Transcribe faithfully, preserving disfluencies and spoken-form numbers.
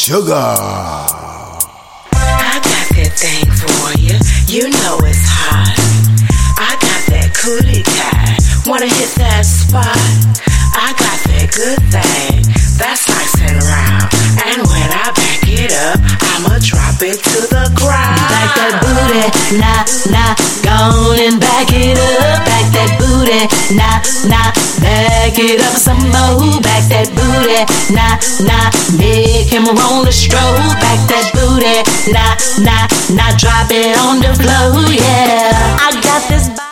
Sugar. I got that thing for you, you know it's hot. I got that cootie cat, wanna hit that spot. I got that good thing, that's nice and round. And when I back it up, I'ma drop it to the ground. Back that booty, nah, nah, go on and back it up. Back that booty, nah, nah, back it up some more. Back that booty, nah, nah, make him roll the stroke. Back that booty, nah, nah, nah, drop it on the floor, yeah. I got this.